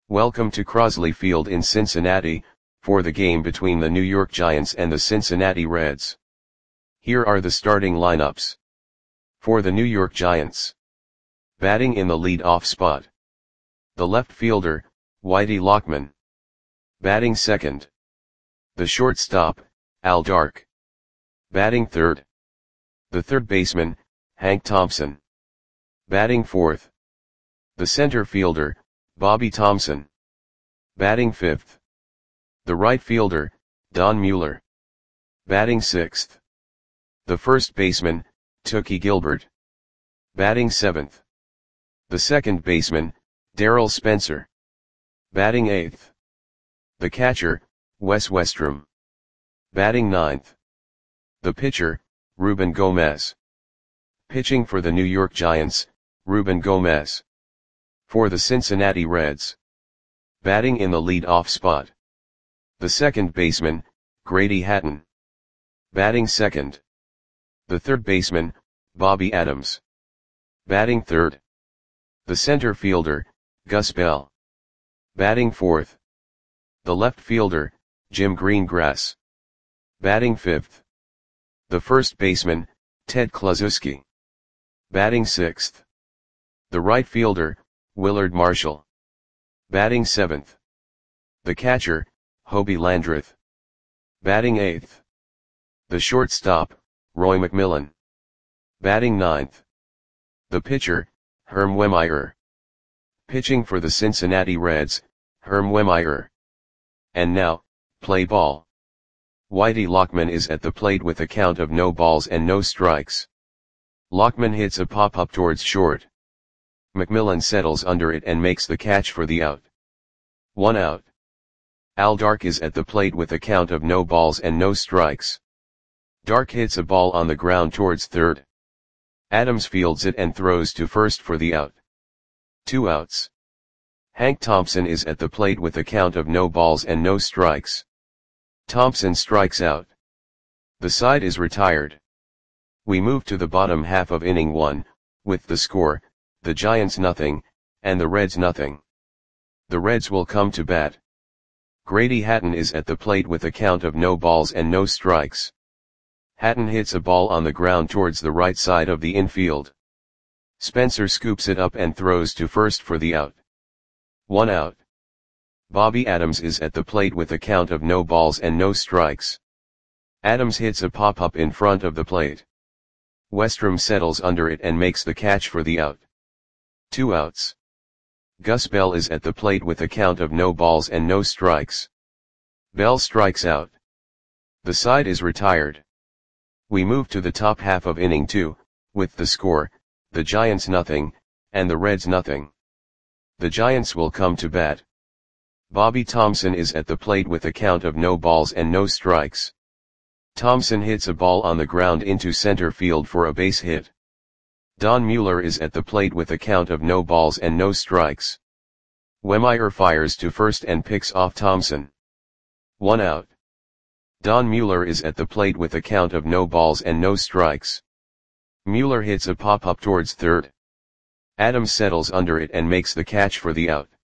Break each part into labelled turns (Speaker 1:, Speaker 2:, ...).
Speaker 1: Welcome to Crosley Field in Cincinnati, for the game between the New York Giants and the Cincinnati Reds. Here are the starting lineups. For the New York Giants. Batting in the lead-off spot. The left fielder, Whitey Lockman. Batting second. The shortstop, Al Dark. Batting third. The third baseman, Hank Thompson. Batting fourth. The center fielder, Bobby Thomson. Batting fifth. The right fielder, Don Mueller. Batting sixth. The first baseman, Tookie Gilbert. Batting seventh. The second baseman, Darryl Spencer. Batting eighth. The catcher, Wes Westrum. Batting ninth. The pitcher, Ruben Gomez. Pitching for the New York Giants, Ruben Gomez. For the Cincinnati Reds. Batting in the lead-off spot. The second baseman, Grady Hatton. Batting second. The third baseman, Bobby Adams. Batting third. The center fielder, Gus Bell. Batting fourth. The left fielder, Jim Greengrass. Batting fifth. The first baseman, Ted Kluszewski. Batting sixth. The right fielder, Willard Marshall. Batting seventh. The catcher, Hobie Landreth. Batting eighth. The shortstop, Roy McMillan. Batting ninth. The pitcher, Herm Wehmeyer. Pitching for the Cincinnati Reds, Herm Wehmeyer. And now, play ball. Whitey Lockman is at the plate with a count of no balls and no strikes. Lockman hits a pop-up towards short. McMillan settles under it and makes the catch for the out. 1 out. Al Dark is at the plate with a count of no balls and no strikes. Dark hits a ball on the ground towards third. Adams fields it and throws to first for the out. 2 outs. Hank Thompson is at the plate with a count of no balls and no strikes. Thompson strikes out. The side is retired. We move to the bottom half of inning 1, with the score, the Giants nothing, and the Reds nothing. The Reds will come to bat. Grady Hatton is at the plate with a count of no balls and no strikes. Hatton hits a ball on the ground towards the right side of the infield. Spencer scoops it up and throws to first for the out. 1 out. Bobby Adams is at the plate with a count of no balls and no strikes. Adams hits a pop-up in front of the plate. Westrum settles under it and makes the catch for the out. 2 outs. Gus Bell is at the plate with a count of no balls and no strikes. Bell strikes out. The side is retired. We move to the top half of inning 2, with the score, the Giants nothing, and the Reds nothing. The Giants will come to bat. Bobby Thomson is at the plate with a count of no balls and no strikes. Thomson hits a ball on the ground into center field for a base hit. Don Mueller is at the plate with a count of no balls and no strikes. Wehmeyer fires to first and picks off Thomson. 1 out. Don Mueller is at the plate with a count of no balls and no strikes. Mueller hits a pop-up towards third. Adams settles under it and makes the catch for the out.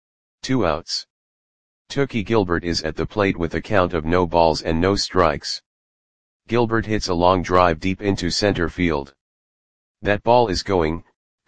Speaker 1: 2 outs. Tookie Gilbert is at the plate with a count of no balls and no strikes. Gilbert hits a long drive deep into center field. That ball is gone.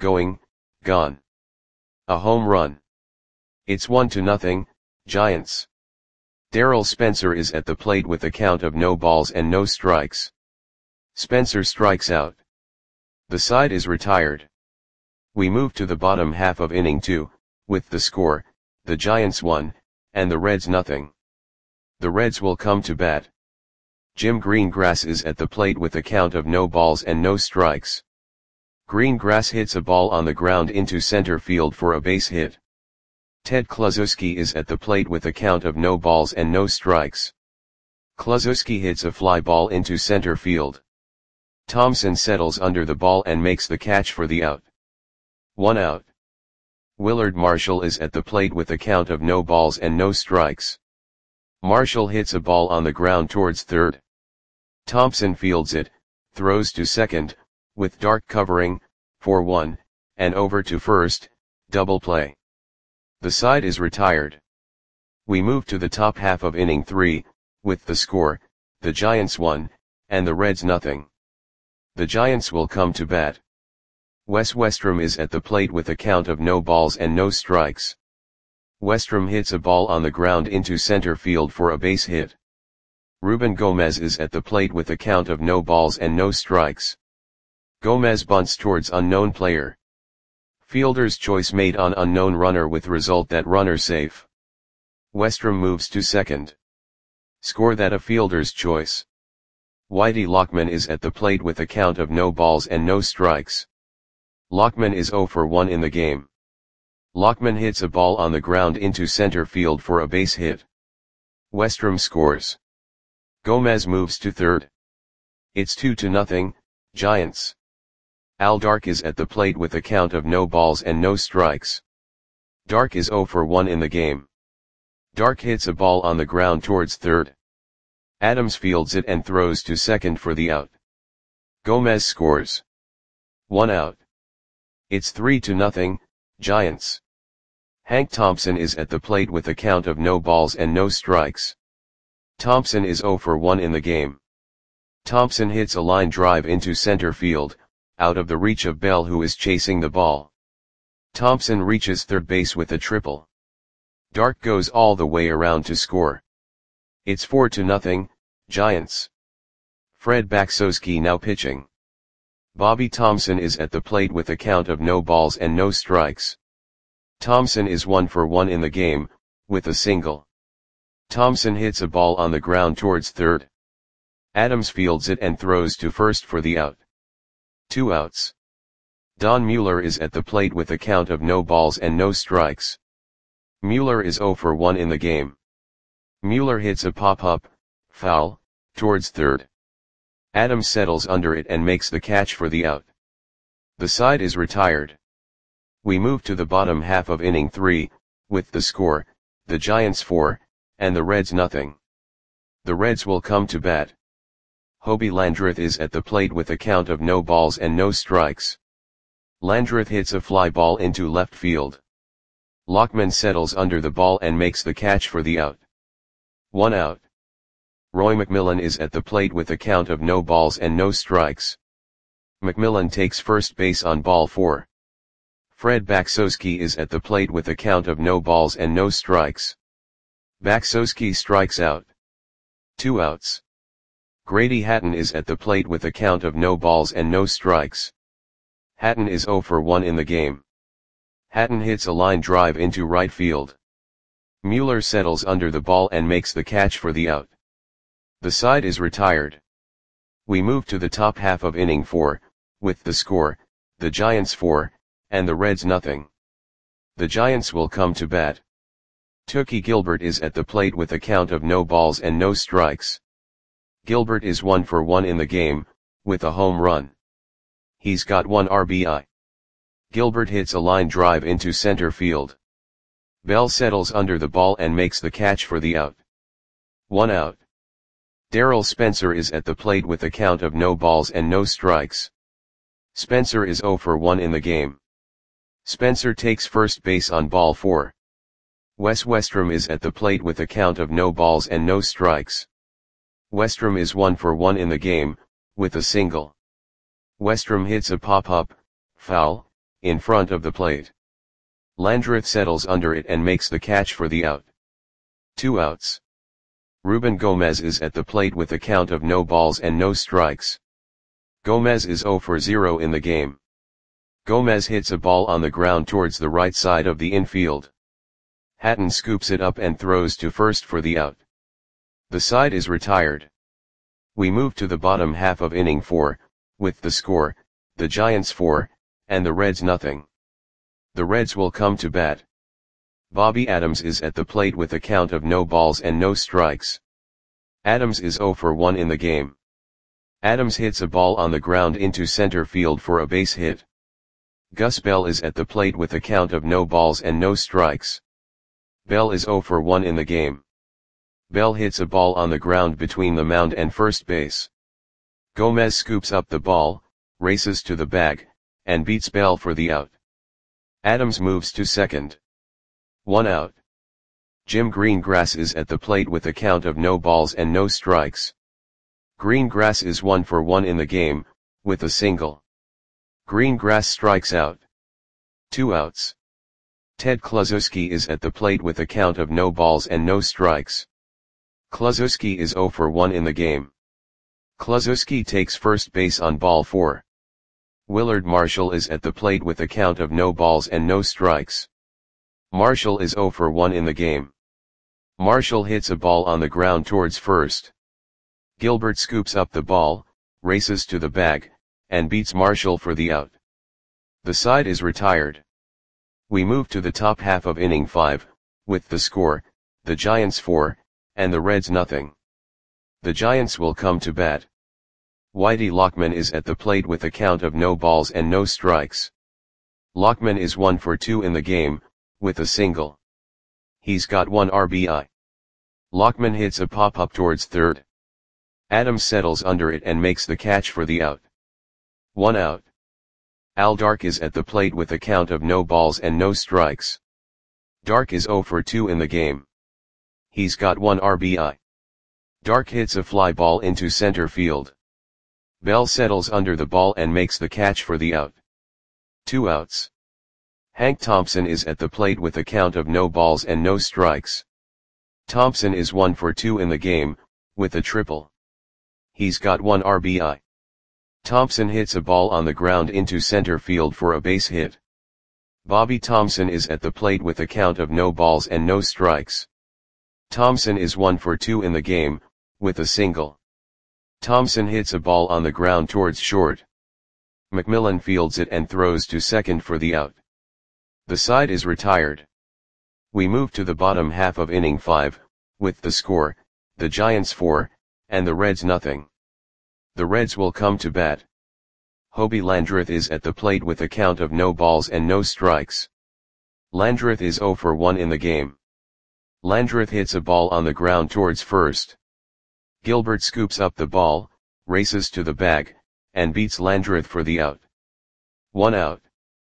Speaker 1: A home run. It's 1-0, Giants. Darryl Spencer is at the plate with a count of no balls and no strikes. Spencer strikes out. The side is retired. We move to the bottom half of inning 2, with the score, the Giants 1, and the Reds nothing. The Reds will come to bat. Jim Greengrass is at the plate with a count of no balls and no strikes. Greengrass hits a ball on the ground into center field for a base hit. Ted Kluszewski is at the plate with a count of no balls and no strikes. Kluszewski hits a fly ball into center field. Thomson settles under the ball and makes the catch for the out. 1 out. Willard Marshall is at the plate with a count of no balls and no strikes. Marshall hits a ball on the ground towards third. Thompson fields it, throws to second, with Dark covering, for 1, and over to first, double play. The side is retired. We move to the top half of inning 3, with the score, the Giants 1, and the Reds nothing. The Giants will come to bat. Wes Westrum is at the plate with a count of no balls and no strikes. Westrum hits a ball on the ground into center field for a base hit. Ruben Gomez is at the plate with a count of no balls and no strikes. Gomez bunts towards unknown player. Fielder's choice made on unknown runner with result that runner safe. Westrum moves to second. Score that a fielder's choice. Whitey Lockman is at the plate with a count of no balls and no strikes. Lockman is 0 for 1 in the game. Lockman hits a ball on the ground into center field for a base hit. Westrum scores. Gomez moves to third. It's 2-0, Giants. Al Dark is at the plate with a count of no balls and no strikes. Dark is 0 for 1 in the game. Dark hits a ball on the ground towards third. Adams fields it and throws to second for the out. Gomez scores. 1 out. It's 3-0, Giants. Hank Thompson is at the plate with a count of no balls and no strikes. Thompson is 0 for 1 in the game. Thompson hits a line drive into center field, out of the reach of Bell who is chasing the ball. Thompson reaches third base with a triple. Dark goes all the way around to score. It's 4-0, Giants. Fred Baksowski now pitching. Bobby Thomson is at the plate with a count of no balls and no strikes. Thomson is 1 for 1 in the game, with a single. Thomson hits a ball on the ground towards third. Adams fields it and throws to first for the out. 2 outs. Don Mueller is at the plate with a count of no balls and no strikes. Mueller is 0 for 1 in the game. Mueller hits a pop-up, foul, towards third. Adams settles under it and makes the catch for the out. The side is retired. We move to the bottom half of inning 3, with the score, the Giants 4, and the Reds nothing. The Reds will come to bat. Hobie Landreth is at the plate with a count of no balls and no strikes. Landreth hits a fly ball into left field. Lockman settles under the ball and makes the catch for the out. 1 out. Roy McMillan is at the plate with a count of no balls and no strikes. McMillan takes first base on ball 4. Fred Baksowski is at the plate with a count of no balls and no strikes. Baksowski strikes out. 2 outs. Grady Hatton is at the plate with a count of no balls and no strikes. Hatton is 0 for 1 in the game. Hatton hits a line drive into right field. Mueller settles under the ball and makes the catch for the out. The side is retired. We move to the top half of inning 4, with the score, the Giants 4, and the Reds nothing. The Giants will come to bat. Tookie Gilbert is at the plate with a count of no balls and no strikes. Gilbert is 1 for 1 in the game, with a home run. He's got 1 RBI. Gilbert hits a line drive into center field. Bell settles under the ball and makes the catch for the out. 1 out. Darrell Spencer is at the plate with a count of no balls and no strikes. Spencer is 0 for 1 in the game. Spencer takes first base on ball 4. Wes Westrum is at the plate with a count of no balls and no strikes. Westrum is 1 for 1 in the game, with a single. Westrum hits a pop-up, foul, in front of the plate. Landreth settles under it and makes the catch for the out. 2 outs. Ruben Gomez is at the plate with a count of no balls and no strikes. Gomez is 0 for 0 in the game. Gomez hits a ball on the ground towards the right side of the infield. Hatton scoops it up and throws to first for the out. The side is retired. We move to the bottom half of inning 4, with the score, the Giants 4, and the Reds nothing. The Reds will come to bat. Bobby Adams is at the plate with a count of no balls and no strikes. Adams is 0 for 1 in the game. Adams hits a ball on the ground into center field for a base hit. Gus Bell is at the plate with a count of no balls and no strikes. Bell is 0 for 1 in the game. Bell hits a ball on the ground between the mound and first base. Gomez scoops up the ball, races to the bag, and beats Bell for the out. Adams moves to second. 1 out. Jim Greengrass is at the plate with a count of no balls and no strikes. Greengrass is 1 for 1 in the game, with a single. Greengrass strikes out. 2 outs. Ted Kluszewski is at the plate with a count of no balls and no strikes. Kluszewski is 0 for 1 in the game. Kluszewski takes first base on ball 4. Willard Marshall is at the plate with a count of no balls and no strikes. Marshall is 0 for 1 in the game. Marshall hits a ball on the ground towards first. Gilbert scoops up the ball, races to the bag, and beats Marshall for the out. The side is retired. We move to the top half of inning 5, with the score, the Giants 4, and the Reds nothing. The Giants will come to bat. Whitey Lockman is at the plate with a count of no balls and no strikes. Lockman is 1 for 2 in the game, with a single. He's got 1 RBI. Lockman hits a pop-up towards third. Adams settles under it and makes the catch for the out. 1 out. Al Dark is at the plate with a count of no balls and no strikes. Dark is 0 for 2 in the game. He's got 1 RBI. Dark hits a fly ball into center field. Bell settles under the ball and makes the catch for the out. 2 outs. Hank Thompson is at the plate with a count of no balls and no strikes. Thompson is 1 for 2 in the game, with a triple. He's got 1 RBI. Thompson hits a ball on the ground into center field for a base hit. Bobby Thompson is at the plate with a count of no balls and no strikes. Thompson is 1 for 2 in the game, with a single. Thompson hits a ball on the ground towards short. McMillan fields it and throws to second for the out. The side is retired. We move to the bottom half of inning 5, with the score, the Giants 4, and the Reds nothing. The Reds will come to bat. Hobie Landreth is at the plate with a count of no balls and no strikes. Landreth is 0 for 1 in the game. Landreth hits a ball on the ground towards first. Gilbert scoops up the ball, races to the bag, and beats Landreth for the out. 1 out.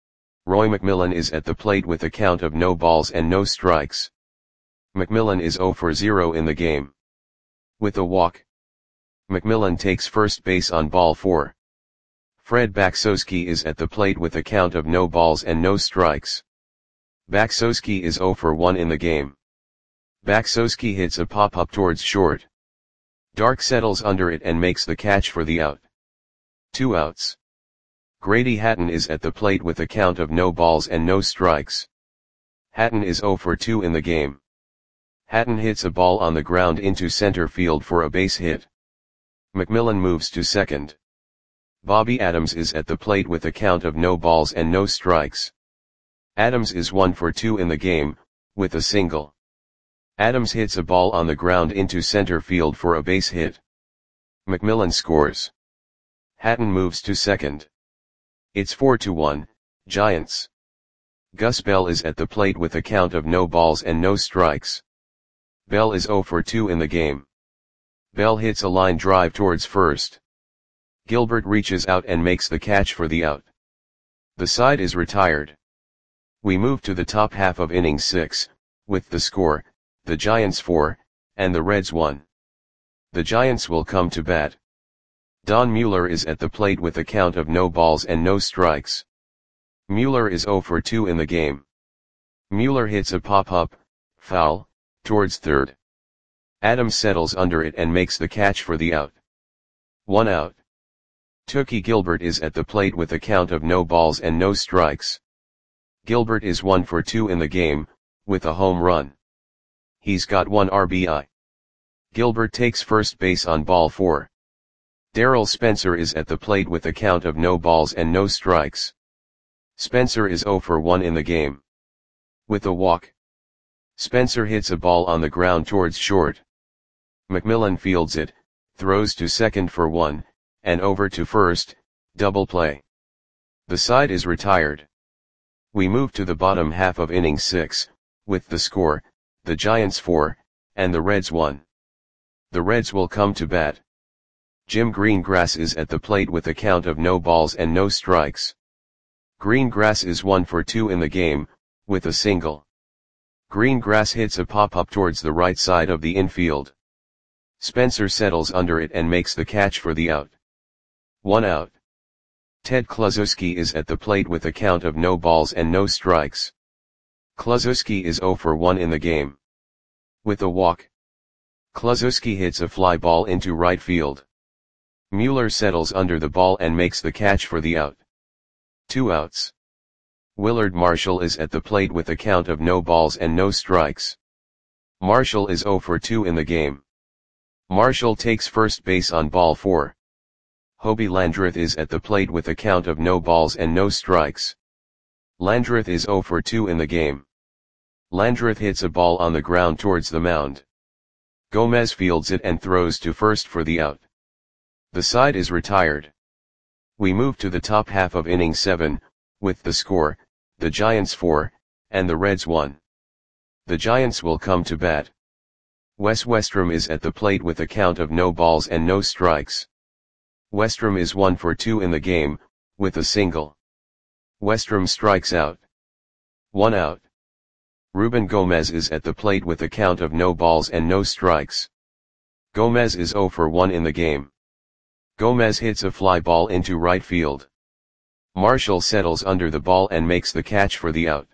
Speaker 1: Roy McMillan is at the plate with a count of no balls and no strikes. McMillan is 0 for 0 in the game. With a walk. McMillan takes first base on ball 4. Fred Baksowski is at the plate with a count of no balls and no strikes. Baksowski is 0 for 1 in the game. Baksowski hits a pop-up towards short. Dark settles under it and makes the catch for the out. 2 outs. Grady Hatton is at the plate with a count of no balls and no strikes. Hatton is 0 for 2 in the game. Hatton hits a ball on the ground into center field for a base hit. McMillan moves to second. Bobby Adams is at the plate with a count of no balls and no strikes. Adams is 1 for 2 in the game, with a single. Adams hits a ball on the ground into center field for a base hit. McMillan scores. Hatton moves to second. It's 4-1, Giants. Gus Bell is at the plate with a count of no balls and no strikes. Bell is 0 for 2 in the game. Bell hits a line drive towards first. Gilbert reaches out and makes the catch for the out. The side is retired. We move to the top half of inning 6, with the score, the Giants 4, and the Reds 1. The Giants will come to bat. Don Mueller is at the plate with a count of no balls and no strikes. Mueller is 0 for 2 in the game. Mueller hits a pop-up, foul, towards third. Adams settles under it and makes the catch for the out. 1 out. Tookie Gilbert is at the plate with a count of no balls and no strikes. Gilbert is 1 for 2 in the game, with a home run. He's got 1 RBI. Gilbert takes first base on ball 4. Darrell Spencer is at the plate with a count of no balls and no strikes. Spencer is 0 for 1 in the game. With a walk. Spencer hits a ball on the ground towards short. McMillan fields it, throws to second for 1, and over to first, double play. The side is retired. We move to the bottom half of inning 6, with the score, the Giants 4, and the Reds 1. The Reds will come to bat. Jim Greengrass is at the plate with a count of no balls and no strikes. Greengrass is 1 for 2 in the game, with a single. Greengrass hits a pop-up towards the right side of the infield. Spencer settles under it and makes the catch for the out. 1 out. Ted Kluszewski is at the plate with a count of no balls and no strikes. Kluszewski is 0 for 1 in the game. With a walk, Kluszewski hits a fly ball into right field. Mueller settles under the ball and makes the catch for the out. 2 outs. Willard Marshall is at the plate with a count of no balls and no strikes. Marshall is 0 for 2 in the game. Marshall takes first base on ball 4. Hobie Landreth is at the plate with a count of no balls and no strikes. Landreth is 0 for 2 in the game. Landreth hits a ball on the ground towards the mound. Gomez fields it and throws to first for the out. The side is retired. We move to the top half of inning 7, with the score, the Giants 4, and the Reds 1. The Giants will come to bat. Wes Westrom is at the plate with a count of no balls and no strikes. Westrom is 1 for 2 in the game, with a single. Westrom strikes out. 1 out. Ruben Gomez is at the plate with a count of no balls and no strikes. Gomez is 0 for 1 in the game. Gomez hits a fly ball into right field. Marshall settles under the ball and makes the catch for the out.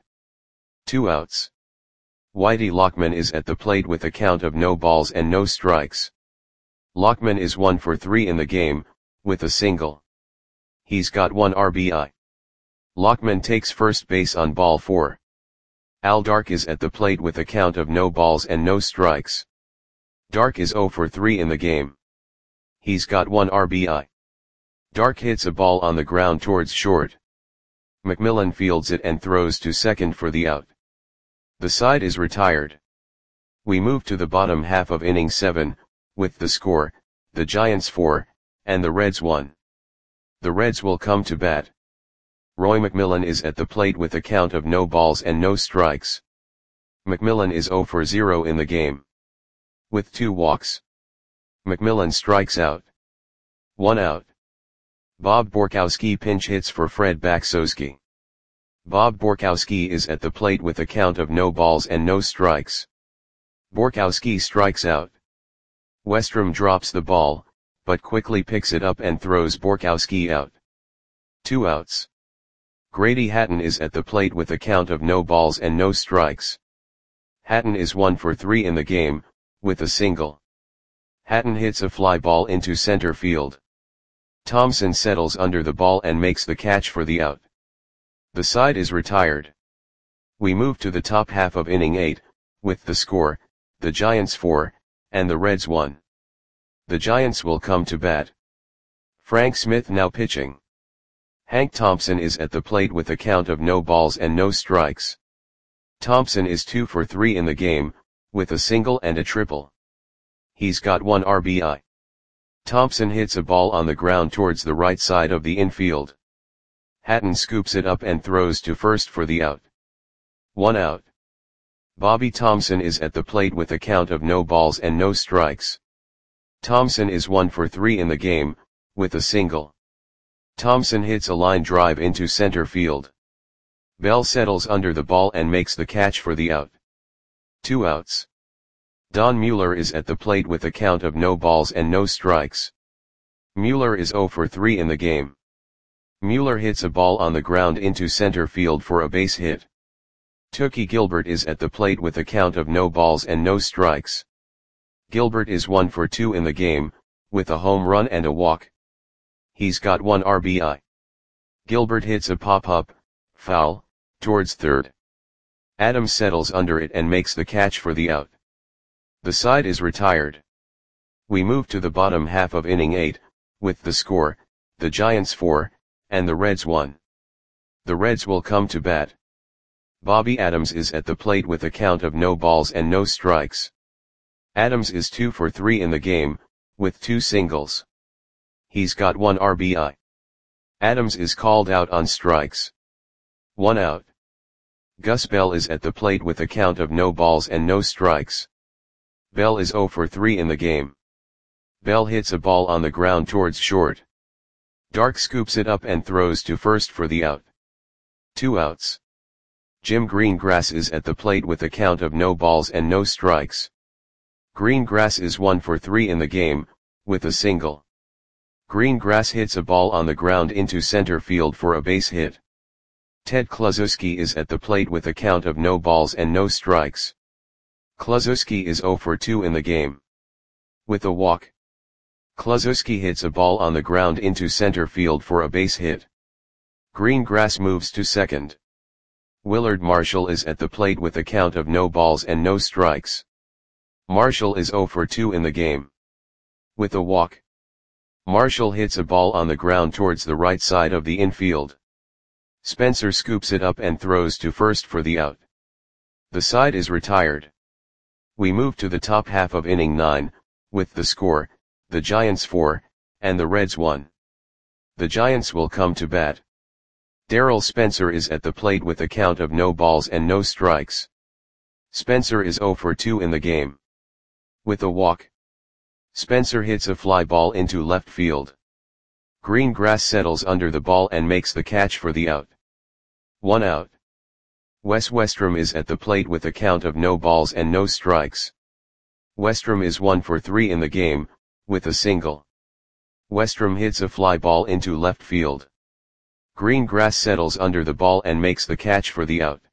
Speaker 1: 2 outs. Whitey Lockman is at the plate with a count of no balls and no strikes. Lockman is 1 for 3 in the game, with a single. He's got 1 RBI. Lockman takes first base on ball 4. Al Dark is at the plate with a count of no balls and no strikes. Dark is 0 for 3 in the game. He's got 1 RBI. Dark hits a ball on the ground towards short. McMillan fields it and throws to second for the out. The side is retired. We move to the bottom half of inning 7, with the score, the Giants 4, and the Reds 1. The Reds will come to bat. Roy McMillan is at the plate with a count of no balls and no strikes. McMillan is 0 for 0 in the game. With 2 walks. McMillan strikes out. 1 out. Bob Borkowski pinch hits for Fred Baksowski. Bob Borkowski is at the plate with a count of no balls and no strikes. Borkowski strikes out. Westrom drops the ball, but quickly picks it up and throws Borkowski out. 2 outs. Grady Hatton is at the plate with a count of no balls and no strikes. Hatton is 1 for 3 in the game, with a single. Hatton hits a fly ball into center field. Thompson settles under the ball and makes the catch for the out. The side is retired. We move to the top half of inning 8, with the score, the Giants 4, and the Reds 1. The Giants will come to bat. Frank Smith now pitching. Hank Thompson is at the plate with a count of no balls and no strikes. Thompson is 2 for 3 in the game, with a single and a triple. He's got 1 RBI. Thompson hits a ball on the ground towards the right side of the infield. Hatton scoops it up and throws to first for the out. 1 out. Bobby Thompson is at the plate with a count of no balls and no strikes. Thompson is 1 for 3 in the game, with a single. Thompson hits a line drive into center field. Bell settles under the ball and makes the catch for the out. 2 outs. Don Mueller is at the plate with a count of no balls and no strikes. Mueller is 0 for 3 in the game. Mueller hits a ball on the ground into center field for a base hit. Tookie Gilbert is at the plate with a count of no balls and no strikes. Gilbert is 1 for 2 in the game, with a home run and a walk. He's got 1 RBI. Gilbert hits a pop-up, foul, towards third. Adams settles under it and makes the catch for the out. The side is retired. We move to the bottom half of inning 8, with the score, the Giants 4, and the Reds 1. The Reds will come to bat. Bobby Adams is at the plate with a count of no balls and no strikes. Adams is 2 for 3 in the game, with 2 singles. He's got 1 RBI. Adams is called out on strikes. 1 out. Gus Bell is at the plate with a count of no balls and no strikes. Bell is 0 for 3 in the game. Bell hits a ball on the ground towards short. Dark scoops it up and throws to first for the out. 2 outs. Jim Greengrass is at the plate with a count of no balls and no strikes. Greengrass is 1 for 3 in the game, with a single. Greengrass hits a ball on the ground into center field for a base hit. Ted Kluszewski is at the plate with a count of no balls and no strikes. Kluszewski is 0 for 2 in the game. With a walk. Kluszewski hits a ball on the ground into center field for a base hit. Greengrass moves to second. Willard Marshall is at the plate with a count of no balls and no strikes. Marshall is 0 for 2 in the game. With a walk. Marshall hits a ball on the ground towards the right side of the infield. Spencer scoops it up and throws to first for the out. The side is retired. We move to the top half of inning 9, with the score, the Giants 4, and the Reds 1. The Giants will come to bat. Darryl Spencer is at the plate with a count of no balls and no strikes. Spencer is 0 for 2 in the game. With a walk. Spencer hits a fly ball into left field. Greengrass settles under the ball and makes the catch for the out. 1 out. Wes Westrom is at the plate with a count of no balls and no strikes. Westrom is 1 for 3 in the game, with a single. Westrom hits a fly ball into left field. Greengrass settles under the ball and makes the catch for the out.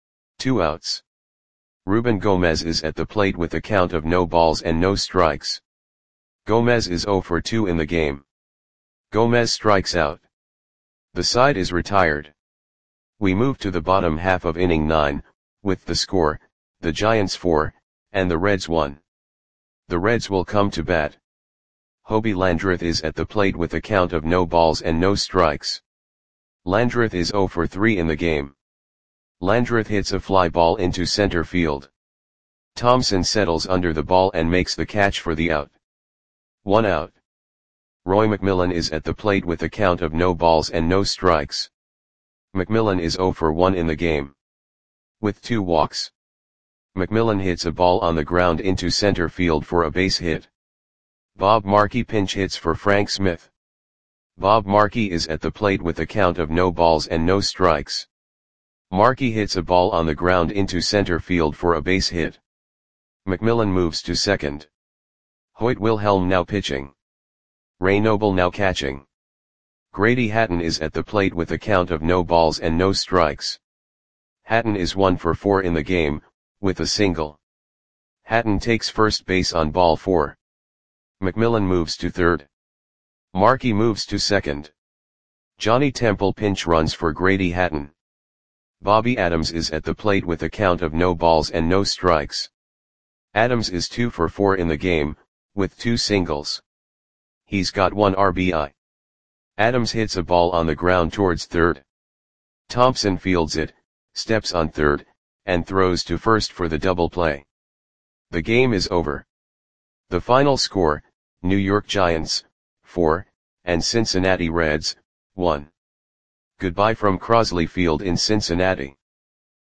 Speaker 1: 2 outs. Ruben Gomez is at the plate with a count of no balls and no strikes. Gomez is 0 for 2 in the game. Gomez strikes out. The side is retired. We move to the bottom half of inning 9, with the score, the Giants 4, and the Reds 1. The Reds will come to bat. Hobie Landreth is at the plate with a count of no balls and no strikes. Landreth is 0 for 3 in the game. Landreth hits a fly ball into center field. Thompson settles under the ball and makes the catch for the out. 1 out. Roy McMillan is at the plate with a count of no balls and no strikes. McMillan is 0 for 1 in the game. With 2 walks. McMillan hits a ball on the ground into center field for a base hit. Bob Markey pinch hits for Frank Smith. Bob Markey is at the plate with a count of no balls and no strikes. Markey hits a ball on the ground into center field for a base hit. McMillan moves to second. Hoyt Wilhelm now pitching. Ray Noble now catching. Grady Hatton is at the plate with a count of no balls and no strikes. Hatton is 1 for 4 in the game, with a single. Hatton takes first base on ball 4. McMillan moves to third. Markey moves to second. Johnny Temple pinch runs for Grady Hatton. Bobby Adams is at the plate with a count of no balls and no strikes. Adams is 2 for 4 in the game, with 2 singles. He's got 1 RBI. Adams hits a ball on the ground towards third. Thompson fields it, steps on third, and throws to first for the double play. The game is over. The final score, New York Giants, 4, and Cincinnati Reds, 1. Goodbye from Crosley Field in Cincinnati.